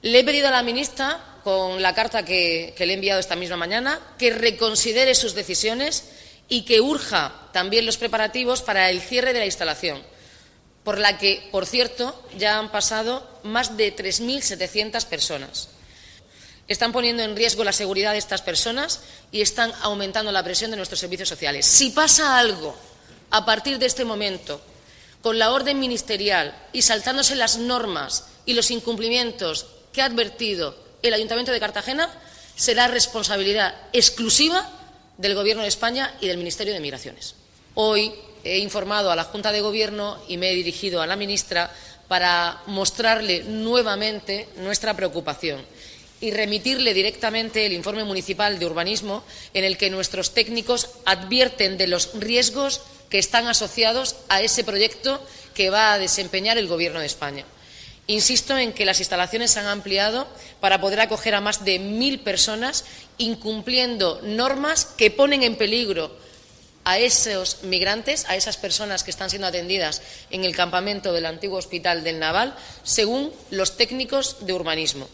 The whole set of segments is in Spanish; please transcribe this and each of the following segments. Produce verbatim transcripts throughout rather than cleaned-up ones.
Le he pedido a la ministra, con la carta que, que le he enviado esta misma mañana, que reconsidere sus decisiones y que urja también los preparativos para el cierre de la instalación, por la que, por cierto, ya han pasado más de tres mil setecientas personas. Están poniendo en riesgo la seguridad de estas personas y están aumentando la presión de nuestros servicios sociales. Si pasa algo a partir de este momento, con la orden ministerial y saltándose las normas y los incumplimientos que ha advertido el Ayuntamiento de Cartagena, será responsabilidad exclusiva del Gobierno de España y del Ministerio de Migraciones. Hoy he informado a la Junta de Gobierno y me he dirigido a la ministra para mostrarle nuevamente nuestra preocupación y remitirle directamente el informe municipal de urbanismo en el que nuestros técnicos advierten de los riesgos que están asociados a ese proyecto que va a desempeñar el Gobierno de España. Insisto en que las instalaciones se han ampliado para poder acoger a más de mil personas, incumpliendo normas que ponen en peligro a esos migrantes, a esas personas que están siendo atendidas en el campamento del antiguo Hospital del Naval, según los técnicos de urbanismo.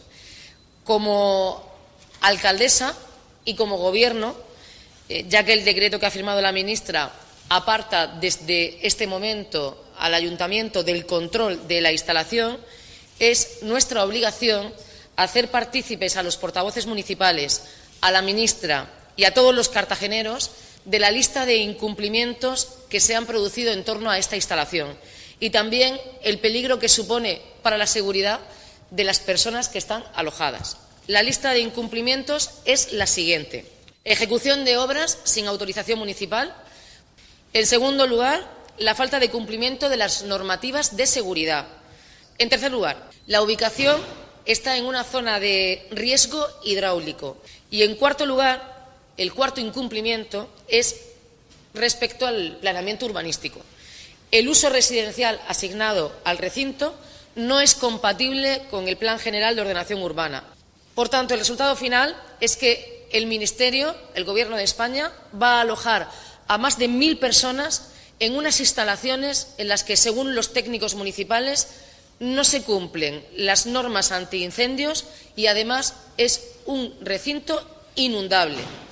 Como alcaldesa y como Gobierno, eh, ya que el decreto que ha firmado la ministra aparta desde este momento al Ayuntamiento del control de la instalación, es nuestra obligación hacer partícipes a los portavoces municipales, a la ministra y a todos los cartageneros de la lista de incumplimientos que se han producido en torno a esta instalación y también el peligro que supone para la seguridad de las personas que están alojadas. La lista de incumplimientos es la siguiente: ejecución de obras sin autorización municipal. En segundo lugar, la falta de cumplimiento de las normativas de seguridad. En tercer lugar, la ubicación está en una zona de riesgo hidráulico. Y en cuarto lugar, el cuarto incumplimiento es respecto al planeamiento urbanístico. El uso residencial asignado al recinto no es compatible con el Plan General de Ordenación Urbana. Por tanto, el resultado final es que el Ministerio, el Gobierno de España, va a alojar a más de mil personas en unas instalaciones en las que, según los técnicos municipales, no se cumplen las normas antiincendios y, además, es un recinto inundable.